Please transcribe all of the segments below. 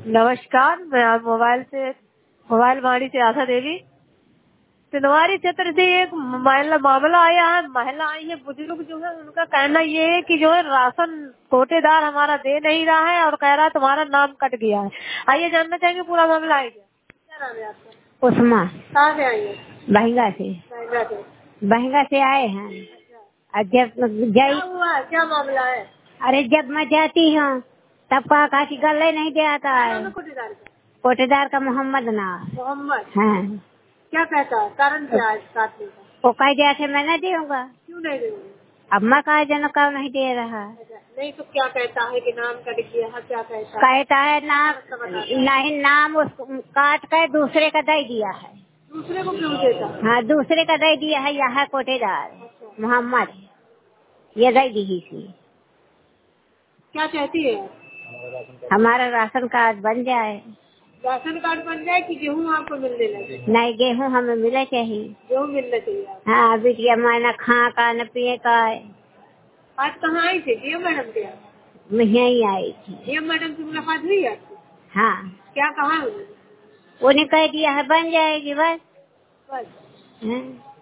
नमस्कार, मैं आज मोबाइल वाणी से आशा देवी। तिनवारी क्षेत्र से एक मामला आया है। महिला आई है, बुजुर्ग जो है उनका कहना ये है कि जो है राशन कोटेदार हमारा दे नहीं रहा है और कह रहा है तुम्हारा नाम कट गया है। आइए जानना चाहेंगे पूरा मामला है क्या नाम है आपका? उस्मा। कहाँ से आई है? बहिंगा से। बहिंगा से आए हैं। जब क्या हुआ, क्या मामला है? अरे जब मैं जाती हूँ तब कहा कि गले नहीं दे आता है। कोटेदार का मोहम्मद नाम। मोहम्मद? हाँ। क्या कहता है, कारण क्या है काटने का? वो कह दिया थे मैं नहीं दूंगा। क्यों नहीं देंगे? अब मैं कहा जन का नहीं दे रहा। नहीं तो क्या कहता है कि नाम कट गया है, क्या कहता है नाम नहीं, नाम उसको काट कर दूसरे का दे दिया है। दूसरे को क्यों देता? हाँ, दूसरे का दे दिया है। यह है कोटेदार मोहम्मद, ये दे दी थी। क्या चाहती है? हमारा राशन कार्ड बन जाए। राशन कार्ड बन जाए कि गेहूँ आपको मिलने लगे? नहीं, गेहूँ हमें मिले चाहिए। गेहूँ मिलना चाहिए आपको। हाँ, बिटिया मैं न खा का न पिए का। आज कहाँ आई थी? डीएम मैडम के यहाँ? मैं यहीं आई थी। डीएम मैडम से मुलाकात हुई आपकी? हाँ। क्या कहा उन्होंने? उन्हें कह दिया है बन जाएगी बस। हाँ,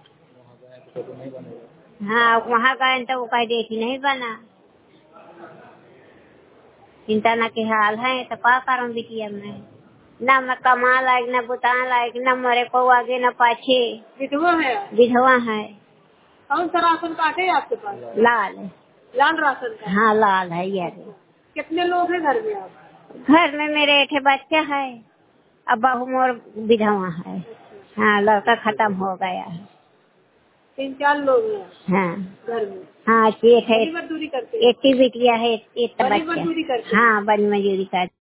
हाँ वहाँ गए तो वो कह दी थी नहीं बना। चिंता न के हाल है तो क्या करूँ बिटिया मैं? न मैं कमा लायक न बुता लायक, न मरे को आगे न पाछे। विधवा है? विधवा है। कौन सा राशन कार्ड है आपके पास? लाल। लाल राशन कार्ड? हाँ लाल है ये। कितने लोग हैं घर में आप? घर में मेरे एक बच्चा है, अब बहू मोर विधवा है। हाँ, लड़का खत्म हो गया है। 3-4 लोग हैं? हाँ घर में? हाँ, एक है, मजदूरी करते हैं? एक बिटिया है, एक बच्चा। मजदूरी करते हैं? हाँ, बन मजूरी कर